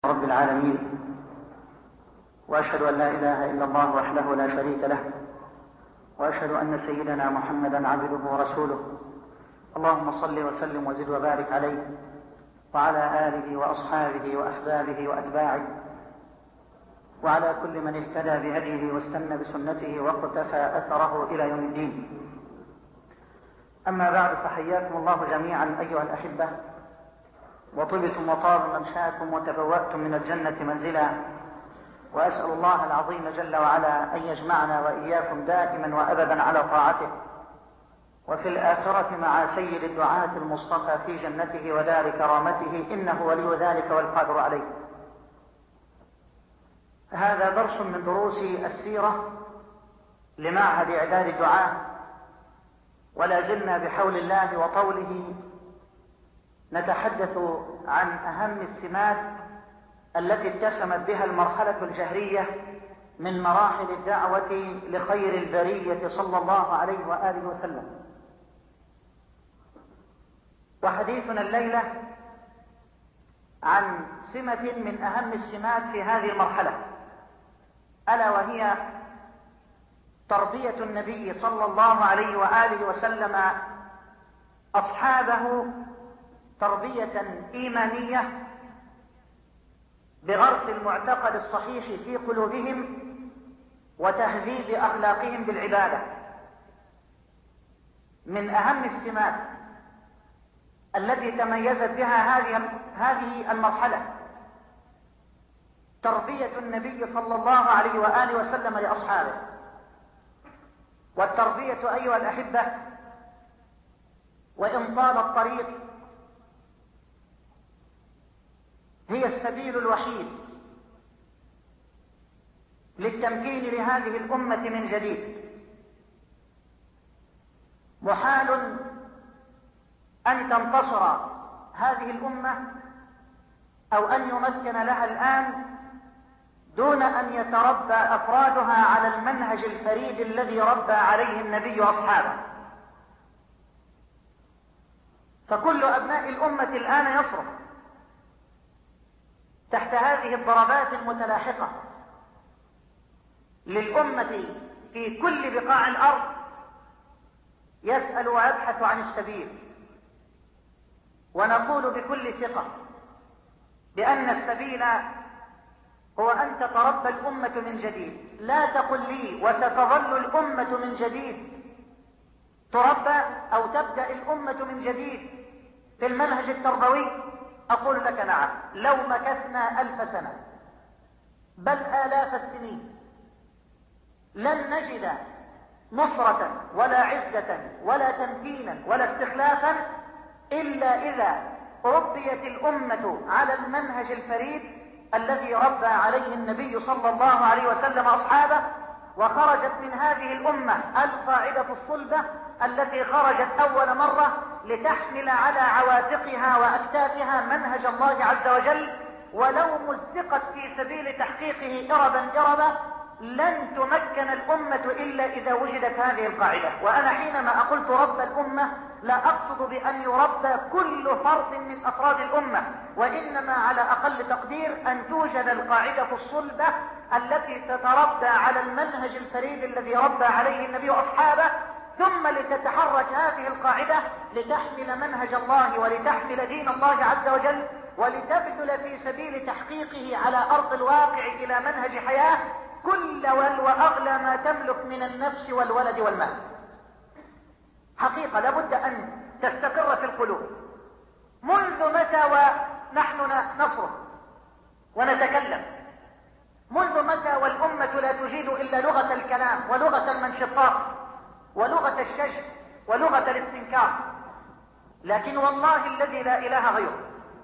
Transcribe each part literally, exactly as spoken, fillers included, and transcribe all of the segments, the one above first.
رب العالمين، وأشهد أن لا إله إلا الله وحده لا شريك له، وأشهد أن سيدنا محمدا عبده ورسوله. اللهم صل وسلم وزد وبارك عليه وعلى آله وأصحابه وأحبابه وأتباعه وعلى كل من اهتدى بهديه واستنى بسنته واقتفى أثره إلى يوم الدين. أما بعد، فحياكم الله جميعا أيها الأحبة، وطبتم وطاب ممشاكم وتبوأتم من الجنة منزلا، وأسأل الله العظيم جل وعلا أن يجمعنا وإياكم دائما وأبدا على طاعته، وفي الآخرة مع سيد الدعاة المصطفى في جنته ودار كرامته، إنه ولي ذلك والقادر عليه. هذا درس من دروس السيرة لمعهد إعداد الدعاة، ولا زلنا بحول الله وطوله نتحدث عن أهم السمات التي اتسمت بها المرحلة الجهرية من مراحل الدعوة لخير البرية صلى الله عليه وآله وسلم. وحديثنا الليلة عن سمة من أهم السمات في هذه المرحلة، ألا وهي تربية النبي صلى الله عليه وآله وسلم أصحابه تربية إيمانية بغرس المعتقد الصحيح في قلوبهم وتهذيب أخلاقهم بالعبادة. من أهم السمات التي تميزت بها هذه هذه المرحلة تربية النبي صلى الله عليه وآله وسلم لأصحابه. والتربية أيها الأحبة وإن طال الطريق هي السبيل الوحيد للتمكين لهذه الأمة من جديد. محال أن تنتصر هذه الأمة أو أن يمكن لها الآن دون أن يتربى أفرادها على المنهج الفريد الذي ربى عليه النبي وأصحابه. فكل أبناء الأمة الآن يصرخ تحت هذه الضربات المتلاحقة للأمة في كل بقاع الأرض، يسأل ويبحث عن السبيل. ونقول بكل ثقة بأن السبيل هو أن تتربى الأمة من جديد. لا تقل لي وستظل الأمة من جديد تربى أو تبدأ الأمة من جديد في المنهج التربوي. أقول لك نعم، لو مكثنا ألف سنة بل آلاف السنين لن نجد نصرة ولا عزة ولا تمكينا ولا استخلافا إلا إذا ربيت الأمة على المنهج الفريد الذي ربى عليه النبي صلى الله عليه وسلم أصحابه، وخرجت من هذه الأمة القاعدة الصلبة التي خرجت أول مرة لتحمل على عواتقها وأكتافها منهج الله عز وجل، ولو مزقت في سبيل تحقيقه إربا إربا لن تمكن الأمة إلا إذا وجدت هذه القاعدة. وأنا حينما أقول تربى الأمة لا أقصد بأن يربى كل فرد من أفراد الأمة، وإنما على أقل تقدير أن توجد القاعدة الصلبة التي تتربى على المنهج الفريد الذي ربى عليه النبي وأصحابه، ثم لتتحرك هذه القاعدة لتحمل منهج الله ولتحمل دين الله عز وجل ولتبذل في سبيل تحقيقه على أرض الواقع إلى منهج حياة كل وأغلى ما تملك من النفس والولد والمال. حقيقة لابد أن تستقر في القلوب. منذ متى ونحن نصرخ ونتكلم؟ منذ متى والأمة لا تجيد إلا لغة الكلام ولغة المنشطات ولغة الشجب ولغة الاستنكار؟ لكن والله الذي لا إله غيره،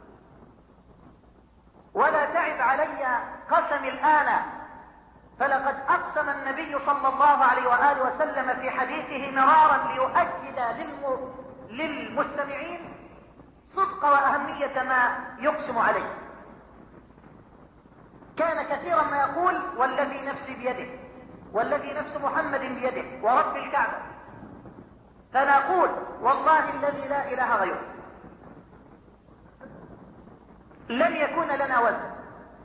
ولا تعب علي قسم الآن، فلقد أقسم النبي صلى الله عليه وآله وسلم في حديثه مرارا ليؤكد للم... للمستمعين صدق وأهمية ما يقسم عليه. كان كثيرا ما يقول والذي نفسي بيده والذي نفس محمد بيده ورب الكعبة، فنقول والله الذي لا إله غيره لن يكون لنا وزن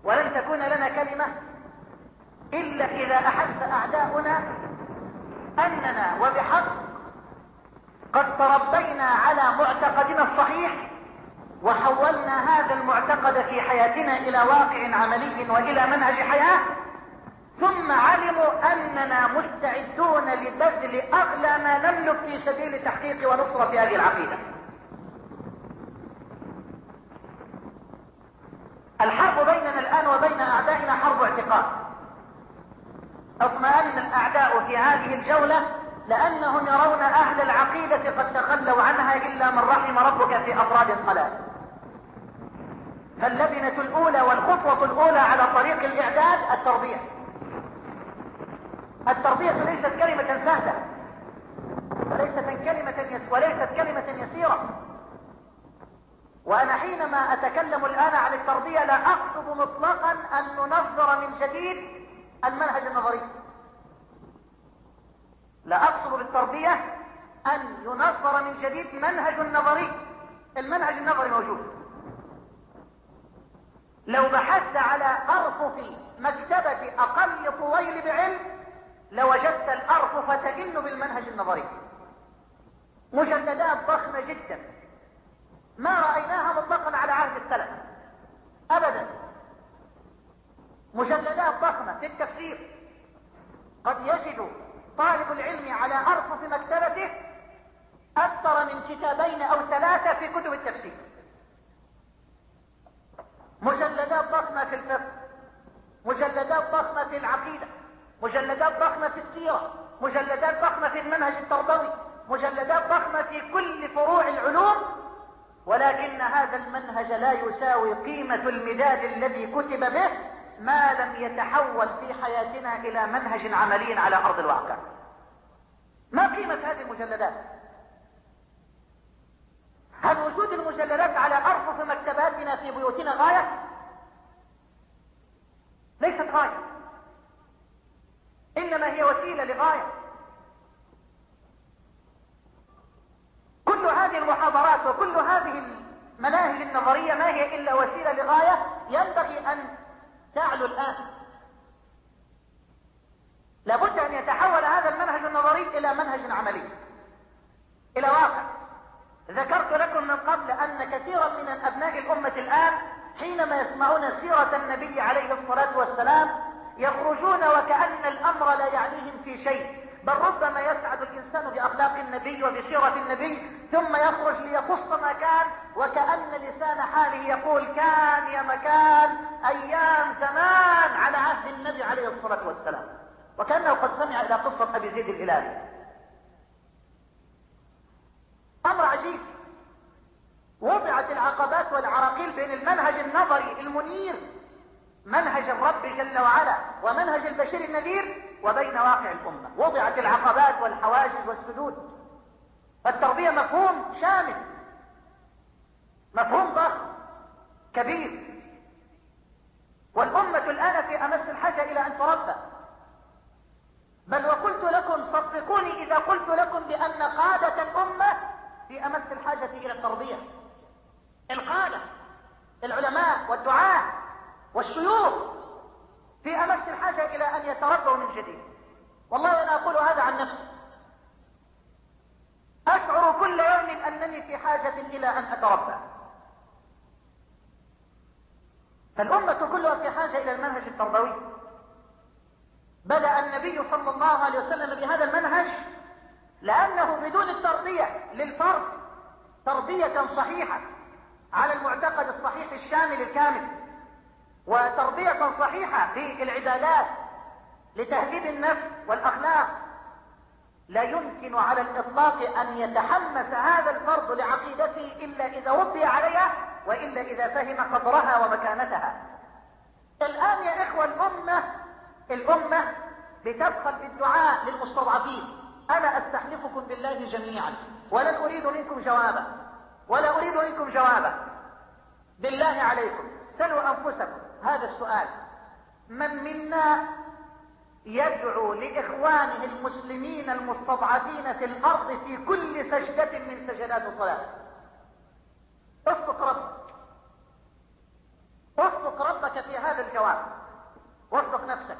ولن تكون لنا كلمة إلا إذا أحس أعداؤنا أننا وبحق قد تربينا على معتقدنا الصحيح، وحولنا هذا المعتقد في حياتنا إلى واقع عملي وإلى منهج حياة، ثم علموا أننا مستعدون لبذل أغلى ما نملك في سبيل تحقيق ونصرة هذه العقيدة. الحرب بيننا الآن وبين أعدائنا حرب اعتقاد. اطمأن الأعداء في هذه الجولة لأنهم يرون أهل العقيدة قد تخلوا عنها إلا من رحم ربك في أفراد قلائل. فاللبنة الأولى والخطوة الأولى على طريق الإعداد التربية. التربية ليست كلمة سهلة، وليست كلمة يس... وليست كلمة يسيرة. وأنا حينما أتكلم الآن عن التربية لا أقصد مطلقا أن ننظر من جديد المنهج النظري. لا أقصد بالتربية أن ينظر من جديد منهج نظري. المنهج النظري موجود. لو بحثت على أرفف مكتبة أقل طويل بعلم لوجدت الأرفف تئن بالمنهج النظري. مجلدات ضخمة جدا ما رأيناها مطلقا على عهد السلف أبدا. مجلدات ضخمة في التفسير قد يجد طالب العلم على أرفف مكتبته أكثر من كتابين أو ثلاثة في كتب التفسير. مجلدات ضخمة في الفقه، مجلدات ضخمة في العقيدة، مجلدات ضخمة في السيرة، مجلدات ضخمة في المنهج التربوي، مجلدات ضخمة في كل فروع العلوم. ولكن هذا المنهج لا يساوي قيمة المداد الذي كتب به ما لم يتحول في حياتنا إلى منهج عملي على أرض الواقع. ما قيمة هذه المجلدات؟ هل وجود المجلدات على أرفف مكتباتنا في بيوتنا غاية؟ ليست غاية، إنما هي وسيلة لغاية. كل هذه المحاضرات وكل هذه المناهج النظرية ما هي إلا وسيلة لغاية ينبغي أن تعلو الآن. لابد أن يتحول هذا المنهج النظري إلى منهج عملي، إلى واقع. ذكرت لكم من قبل أن كثيرا من أبناء الأمة الآن حينما يسمعون سيرة النبي عليه الصلاة والسلام يخرجون وكأن الأمر لا يعنيهم في شيء، بل ربما يسعد الإنسان بأخلاق النبي وبسيرة النبي ثم يخرج ليقص ما كان وكأن لسان حاله يقول كان يا مكان أيام زمان على عهد النبي عليه الصلاة والسلام، وكأنه قد سمع إلى قصة أبي زيد الهلالي. أمر عجيب. وضعت العقبات والعراقيل بين المنهج النظري المنير منهج الرب جل وعلا ومنهج البشير النذير وبين واقع الأمة. وضعت العقبات والحواجز والسدود. فالتربية مفهوم شامل، مفهوم ضخم كبير، والأمة الآن في أمس الحاجة إلى أن تربى. بل وقلت لكم صدقوني إذا قلت لكم بأن قادة الأمة في أمس الحاجة إلى التربية. القادة العلماء والدعاة والشيوخ في أمس الحاجة إلى أن يتربوا من جديد. والله أنا أقول هذا عن نفسي، أشعر كل يوم أنني في حاجة إلى أن أتربى. فالأمة كلها في حاجة إلى المنهج التربوي. بدأ النبي صلى الله عليه وسلم بهذا المنهج لأنه بدون التربية للفرد تربية صحيحة على المعتقد الصحيح الشامل الكامل، وتربية صحيحة في العبادات لتهذيب النفس والأخلاق، لا يمكن على الإطلاق أن يتحمس هذا الفرد لعقيدته إلا إذا ربي عليها وإلا إذا فهم قدرها ومكانتها. الآن يا إخوة الأمة الأمة بتبخل بالدعاء للمستضعفين. أنا أستحلفكم بالله جميعا ولن أريد منكم جوابا ولا أريد منكم جوابا، بالله عليكم سلوا أنفسكم هذا السؤال: من منا يدعو لإخوانه المسلمين المستضعفين في الأرض في كل سجدة من سجدات الصلاة؟ اصدق ربك اصدق ربك في هذا الجواب. الجواب، وفق نفسك.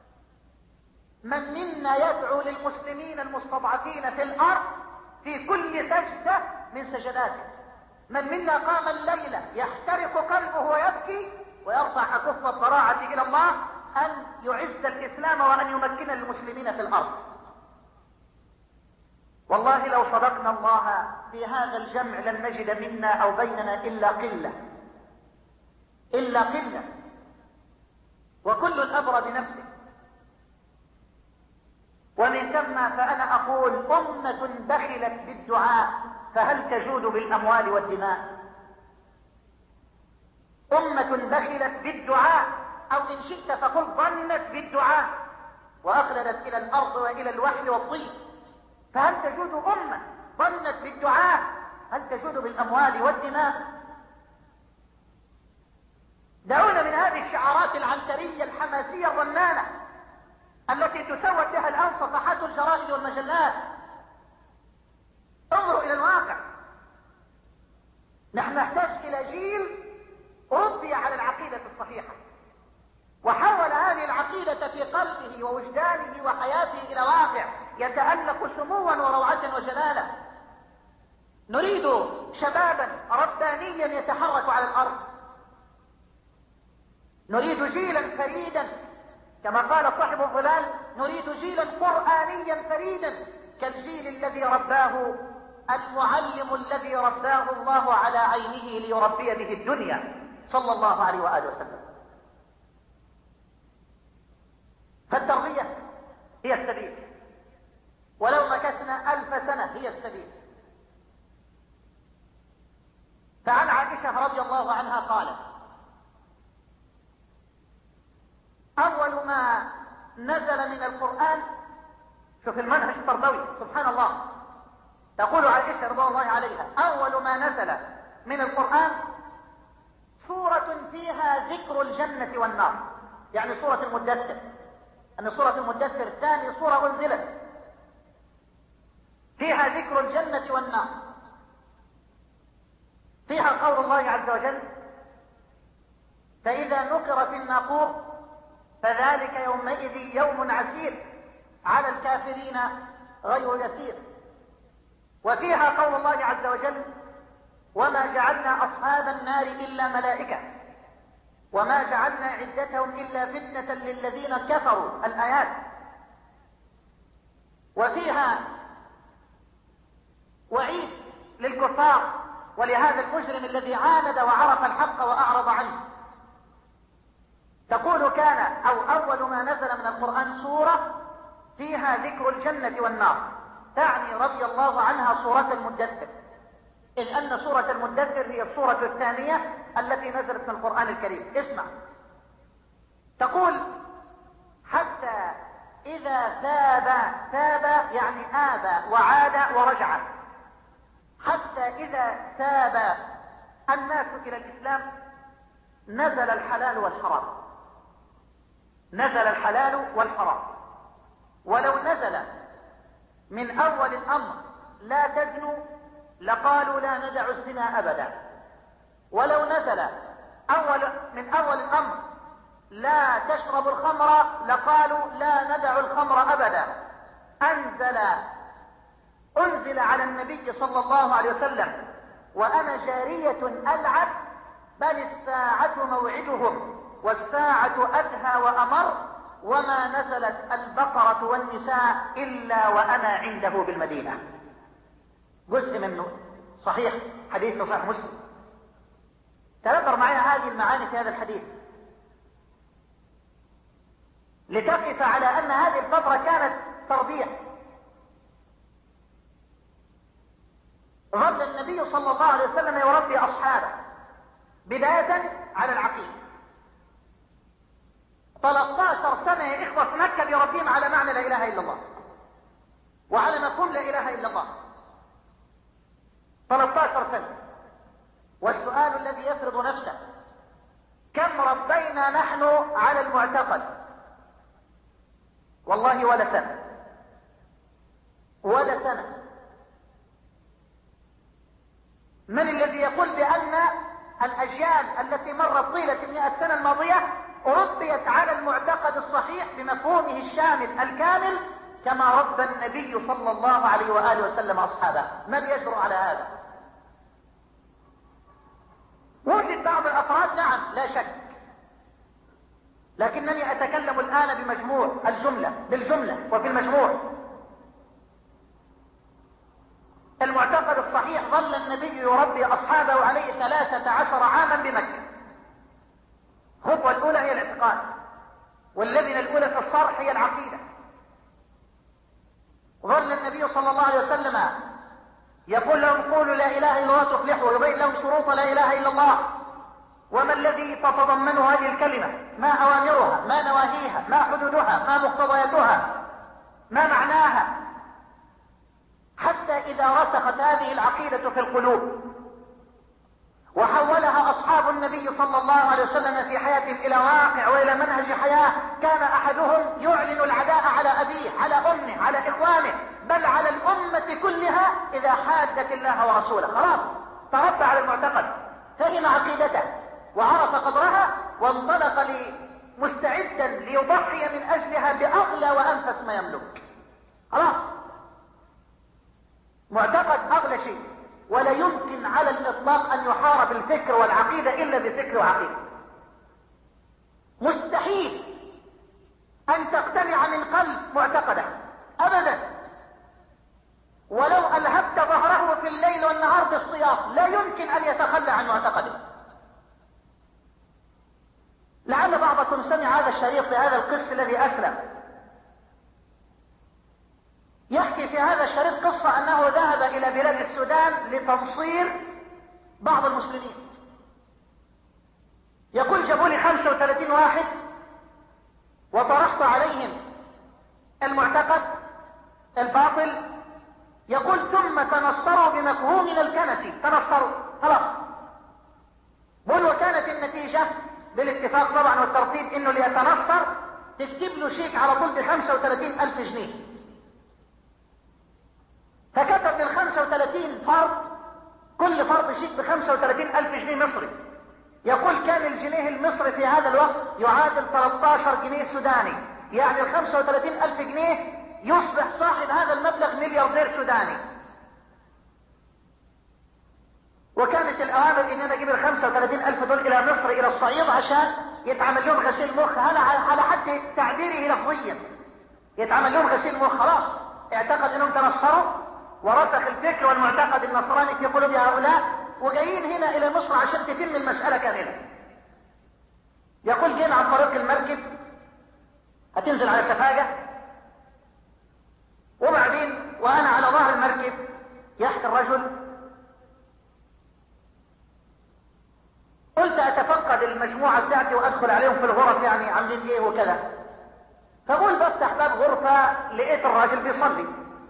من منا يدعو للمسلمين المستضعفين في الأرض في كل سجدة من سجداته؟ من منا قام الليلة يحترق قلبه ويبكي ويرفع أكف الضراعة إلى الله أن يعز الإسلام وأن يمكن المسلمين في الأرض؟ والله لو صدقنا الله في هذا الجمع لن نجد منا أو بيننا إلا قلة إلا قلة، وكل أدرى بنفسه. ومن ثم فأنا أقول أمة بخلت بالدعاء فهل تجود بالأموال والدماء؟ أمة بخلت بالدعاء، أو إن شئت فقل ظنت بالدعاء وأخلدت إلى الأرض وإلى الوحل والطين، فهل تجود أمة ظنت بالدعاء؟ هل تجود بالأموال والدماء؟ دعونا من هذه الشعارات العنترية الحماسية الرنانة التي تسود بها الآن صفحات الجرائد والمجلات. انظروا إلى الواقع. نحن نحتاج إلى جيل ربي على العقيدة الصحيحة وحول هذه العقيدة في قلبه ووجدانه وحياته إلى واقع يتألق سموا وروعة وجلالة. نريد شبابا ربانيا يتحرك على الأرض، نريد جيلا فريدا كما قال صاحب الظلال، نريد جيلا قرآنيا فريدا كالجيل الذي رباه المعلم الذي رباه الله على عينه ليربي به الدنيا صلى الله عليه وآله وسلم. فالتربية هي السبيل، ولو مكثنا ألف سنة هي السبيل. فعن عائشة رضي الله عنها قالت: أول ما نزل من القرآن، شوف المنهج التربوي سبحان الله، تقول عائشة رضي الله عنها: أول ما نزل من القرآن سورة فيها ذكر الجنة والنار، يعني سورة المدثر، أن سورة المدثر ثاني سورة أنزلت فيها ذكر الجنة والنار، فيها قول الله عز وجل: فإذا نقر في الناقور فذلك يومئذ يوم عسير على الكافرين غير يسير. وفيها قول الله عز وجل: وما جعلنا أصحاب النار إلا ملائكة وما جعلنا عدتهم إلا فتنة للذين كفروا، الآيات. وفيها وعيد للكفار ولهذا المجرم الذي عاند وعرف الحق وأعرض عنه. تقول كان أو أول ما نزل من القرآن سورة فيها ذكر الجنة والنار، تعني رضي الله عنها سورة المدثر، إذ أن سورة المدثر هي السورة الثانية التي نزلت من القرآن الكريم. اسمع، تقول: حتى إذا ثاب، ثاب يعني آب وعاد ورجع، حتى إذا ثاب الناس إلى الإسلام نزل الحلال والحرام، نزل الحلال والحرام. ولو نزل من أول الأمر لا تزنوا لقالوا لا ندع الزنا أبدا، ولو نزل أول من أول الأمر لا تشربوا الخمر لقالوا لا ندع الخمر أبدا. أنزل أنزل على النبي صلى الله عليه وسلم: وأنا جارية ألعب بل الساعة موعدهم والساعة أدهى وأمر وما نزلت البقرة والنساء إلا وأنا عنده بالمدينة. جزء منه صحيح، حديث صحيح مسلم. تذكر معي هذه المعاني في هذا الحديث لتقف على أن هذه الفترة كانت تربية. ظل النبي صلى الله عليه وسلم يربي أصحابه بداية على العقيدة. ثلاث عشرة سنة يا إخوة في مكة بيربيهم على معنى لا إله إلا الله وعلى مفهوم لا إله إلا الله. ثلاث عشرة سنة. والسؤال الذي يفرض نفسه: كم ربينا نحن على المعتقد؟ والله ولا سنة ولا سنة. من الذي يقول بأن الأجيال التي مرت طيلة المئة سنة الماضية ربيت على المعتقد الصحيح بمفهومه الشامل الكامل كما ربى النبي صلى الله عليه وآله وسلم أصحابه. ما بيجرؤ على هذا. وجد بعض الأفراد نعم لا شك، لكنني أتكلم الآن بمجموع الجملة بالجملة وفي المجموع. المعتقد الصحيح ظل النبي يربي أصحابه عليه ثلاثة عشر عاما بمكة. الخطوة الأولى هي الاعتقاد، واللبنة الأولى في الصرح هي العقيدة. ظل النبي صلى الله عليه وسلم يقول لهم قولوا لا إله إلا الله تفلحوا، ويبين لهم شروط لا إله إلا الله وما الذي تتضمنه هذه الكلمة، ما أوامرها، ما نواهيها، ما حدودها، ما مقتضياتها، ما معناها، حتى إذا رسخت هذه العقيدة في القلوب وحولها أصحاب النبي صلى الله عليه وسلم في حياتهم إلى واقع وإلى منهج حياة، كان أحدهم يعلن العداء على أبيه، على أمه، على إخوانه، بل على الأمة كلها إذا حادت الله ورسوله. خلاص تربى على المعتقد، فهم عقيدته وعرف قدرها، وانطلق لي مستعدا ليضحي من أجلها بأغلى وأنفس ما يملك. خلاص معتقد أغلى شيء، ولا يمكن على الإطلاق أن يحارب الفكر والعقيدة إلا بفكر وعقيدة. مستحيل أن تقتنع من قلب معتقده أبدا، ولو ألهبت ظهره في الليل والنهار بالصياط لا يمكن أن يتخلى عن معتقده. لعل بعضكم سمع هذا الشريط في هذا القس الذي أسلم. يحكي في هذا الشريط قصة أنه ذهب إلى بلاد السودان لتنصير بعض المسلمين. يقول جابوا لي خمسة وثلاثين واحد وطرحت عليهم المعتقد الباطل. يقول ثم تنصروا بمفهومنا الكنسي، تنصروا خلاص. بقول وكانت النتيجة بالاتفاق طبعا والترتيب انه اللي يتنصر تكتب له شيك على طول ب خمسة وثلاثين ألف جنيه. فكتب لل خمسة وثلاثين فرد كل فرد شيك ب خمسة وثلاثين ألف جنيه مصري. يقول كان الجنيه المصري في هذا الوقت يعادل ثلاثة عشر جنيه سوداني، يعني ال خمسة وثلاثين ألف جنيه يصبح صاحب هذا المبلغ ملياردير سوداني. وكانت الأوامر إن أنا أجيب ال خمسة وثلاثين ألف دول إلى مصر إلى الصعيد عشان يتعمل لهم غسيل مخ، على حد تعبيره لفظيا يتعمل لهم غسيل مخ. خلاص اعتقد أنهم تنصروا ورسخ الفكر والمعتقد النصراني في قلوب هؤلاء، وجايين هنا إلى مصر عشان تتم المسألة كاملة. يقول جينا عن طريق المركب هتنزل على سفاجة، وبعدين وأنا على ظهر المركب يحكي الرجل قلت أتفقد المجموعة بتاعتي وأدخل عليهم في الغرف يعني عاملين إيه وكذا. فقول بفتح باب غرفة لقيت الراجل بيصلي.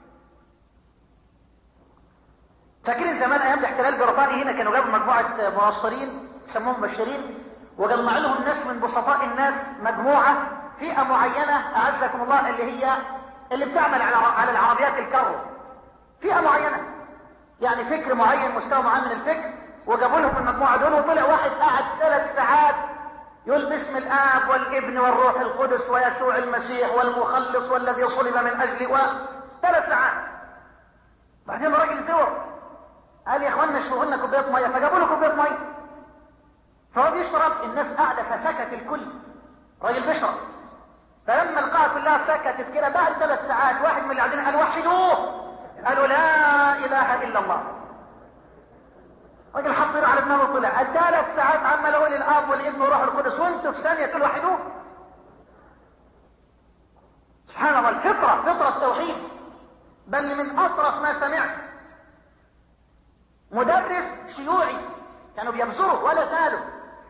فاكرين زمان أيام الاحتلال البريطاني هنا كانوا جابوا مجموعة منصرين يسموهم مبشرين، وجمع لهم ناس من بسطاء الناس، مجموعة فئة معينة أعزكم الله اللي هي اللي بتعمل على على العربيات الكرو، فئة معينة يعني فكر معين، مستوى معين من الفكر، وجابوا لهم المجموعة دول. وطلع واحد قاعد ثلاث ساعات يقول باسم الآب والابن والروح القدس ويسوع المسيح والمخلص والذي صلب من أجلي، وثلاث ساعات. بعدين راجل زور قال يا اخوانا اشربوا لنا كوبايه ميه، فجابوا له كوبايه ميه فهو بيشرب، الناس قاعده فسكت الكل، راجل بيشرب. فلما القاعه كلها سكتت كده بعد ثلاث ساعات واحد من اللي قاعدين قال وحدوه، قالوا لا اله الا الله. راجل حط ايده على دماغه وطلع قال ثلاث ساعات عمال اقول الاب والابن والروح القدس وانتوا في ثانيه تقولوا وحدوه. سبحان الله، الفطره فطره التوحيد. بل من اطرف ما سمعت مدرس شيوعي كانوا بيبزروا ولا زالوا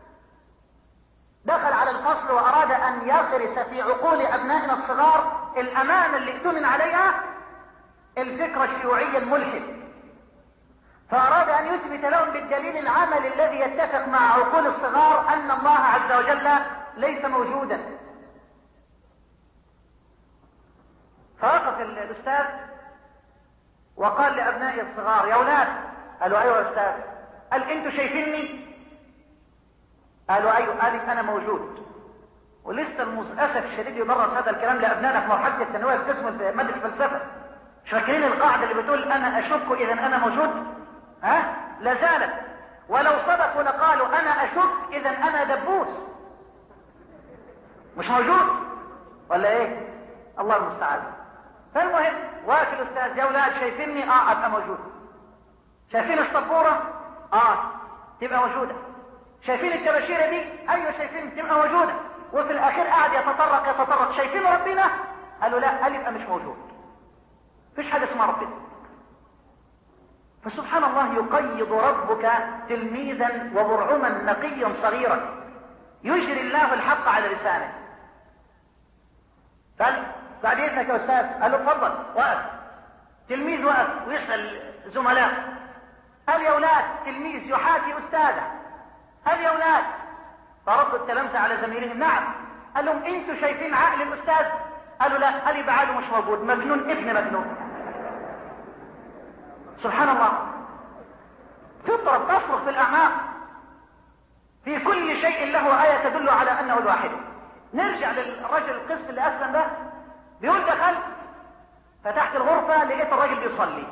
دخل على الفصل واراد ان يغرس في عقول ابنائنا الصغار الامانه اللي ائتمن عليها الفكر الشيوعي الملحد، فاراد ان يثبت لهم بالدليل العملي الذي يتفق مع عقول الصغار ان الله عز وجل ليس موجودا. فوقف الاستاذ وقال لابنائي الصغار يا اولاد، قالوا ايوه يا استاذ. قال انتوا شايفيني؟ قالوا ايوه. قال انا موجود. ولسه للاسف الشديد يدرس هذا الكلام لابنائنا في مرحله الثانويه في قسم ماده الفلسفه. مش فاكرين القاعده اللي بتقول انا اشك اذا انا موجود؟ ها؟ لا زالت. ولو صدقوا لقالوا انا اشك اذا انا دبوس مش موجود ولا ايه؟ الله المستعان. فالمهم واقف الاستاذ، يا اولاد شايفيني؟ اه ابقى موجود. شايفين السبوره؟ اه تبقى موجوده. شايفين التباشيره دي؟ ايوه شايفين، تبقى موجوده. وفي الاخير قاعد يتطرق يتطرق، شايفين ربنا؟ قالوا لا، قال يبقى مش موجود. مفيش حاجه اسمها ربنا. فسبحان الله يقيض ربك تلميذا وبرعما نقيا صغيرا يجري الله الحق على لسانه. قال بعد اذنك يا استاذ، قال له اتفضل. وقف تلميذ، وقف ويسال زملائه، قال يا اولاد تلميذ يحاكي استاذه، قال يا اولاد، فردوا التلامذه على زميلهم نعم. قال لهم انتوا شايفين عقل الاستاذ؟ قالوا لا. قال يبقى عقله مش موجود، مجنون ابن مجنون. سبحان الله. فطرة تصرخ في الاعماق. في كل شيء له آية تدل على انه الواحد. نرجع للرجل القس اللي اسلم ده، بيقول دخل فتحت الغرفة لقيت الراجل بيصلي.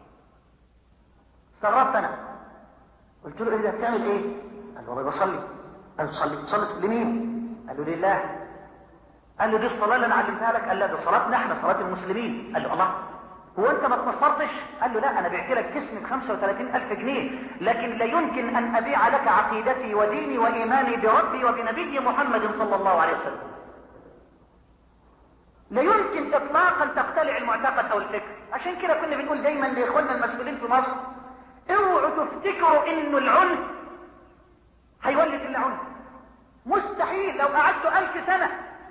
استغربت انا، قلت له ايه ده بتعمل ايه؟ قال له والله بصلي. قال له تصلي؟ تصلي لمين؟ قال له لله. قال له دي الصلاة اللي انا علمتها لك؟ قال لا، دي صلاتنا احنا، صلاة المسلمين. قال له الله، هو انت ما تنصرتش؟ قال له لا، انا بعت لك جسم ب خمسة وثلاثين الف جنيه، لكن لا يمكن ان ابيع لك عقيدتي وديني وايماني بربي وبنبي محمد صلى الله عليه وسلم. لا يمكن اطلاقا تقتلع المعتقد او الفكر. عشان كده كنا بنقول دايما لاخواننا المسؤولين في مصر، اوعوا تفتكروا انه العنف هيولد الا عنف. مستحيل لو قعدتوا الف سنة.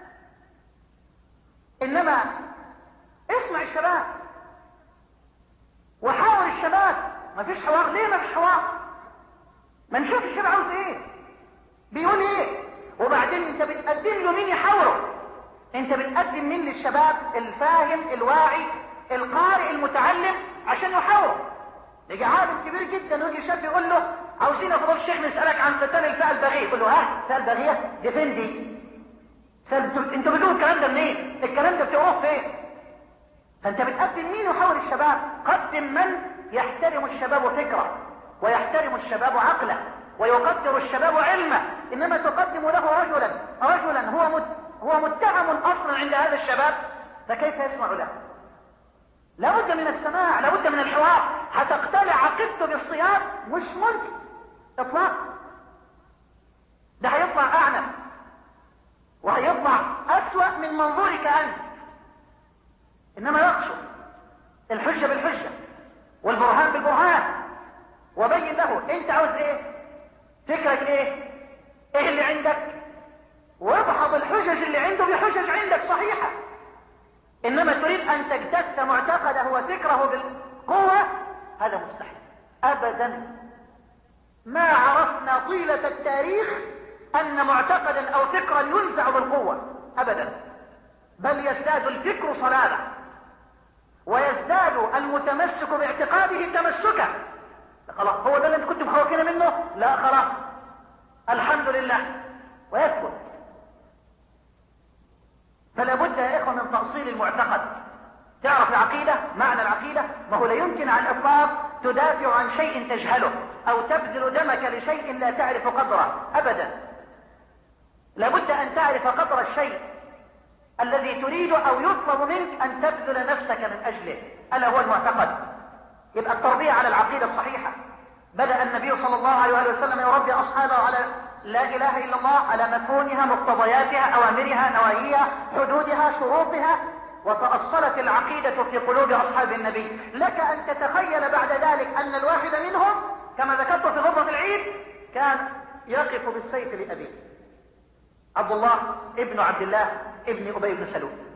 انما اسمع الشباب وحاور الشباب. ما فيش حوار. ليه ما فيش حوار؟ ما نشوف الشباب عاوز ايه، بيقول ايه، وبعدين انت بتقدم له مين يحاوره؟ انت بتقدم مين للشباب؟ الفاهم الواعي القارئ المتعلم عشان يحاوره. يجي عالم كبير جدا ويجي شاب يقول له عاوزين يا فضيلة الشيخ نسألك عن قتال الفئة البغية. يقول له ها الفئة البغية دي فين دي؟ انتوا بتقولوا الكلام ده منين؟ الكلام ده بتقروه فين؟ فانت بتقدم مين يحاور الشباب؟ قدم من يحترم الشباب فكره ويحترم الشباب عقله ويقدر الشباب علمه. انما تقدم له رجلا رجلا هو مت هو متهم اصلا عند هذا الشباب، فكيف يسمع له؟ لابد من السماع، لابد من الحوار. هتقتلع عقيدته بالصيام؟ مش ممكن اطلاق. ده هيطلع اعنف وهيطلع اسوأ من منظورك انت. انما يقصد الحجة بالحجة والبرهان بالبرهان، وبين له انت عاوز ايه، فكرك ايه، ايه اللي عندك، وابحض الحجج اللي عنده بحجج عندك صحيحة. انما تريد ان تجتث معتقده وفكره بالقوة، هذا مستحيل ابدا. ما عرفنا طيلة التاريخ ان معتقدا او فكرا ينزع بالقوة ابدا، بل يزداد الفكر صلابة ويزداد المتمسك باعتقاده تمسكا. خلاص هو ده اللي انت كنت مخوفين منه؟ لا خلاص الحمد لله، ويثبت. فلا بد يا اخوة من تأصيل المعتقد. تعرف العقيدة، معنى العقيدة، ما هو لا يمكن على الاطلاق تدافع عن شيء تجهله او تبذل دمك لشيء لا تعرف قدره ابدا. لا بد ان تعرف قدر الشيء الذي تريد او يطلب منك ان تبذل نفسك من اجله، الا هو المعتقد. يبقى التربية على العقيدة الصحيحة. بدأ النبي صلى الله عليه وآله وسلم يربي اصحابه على لا اله الا الله، على مفهومها، مقتضياتها، اوامرها، نواهيها، حدودها، شروطها، وتأصلت العقيدة في قلوب اصحاب النبي. لك ان تتخيل بعد ذلك ان الواحد منهم كما ذكرت في خطبة العيد كان يقف بالسيف لأبيه، عبد الله ابن عبد الله ابن أبي بن سلول.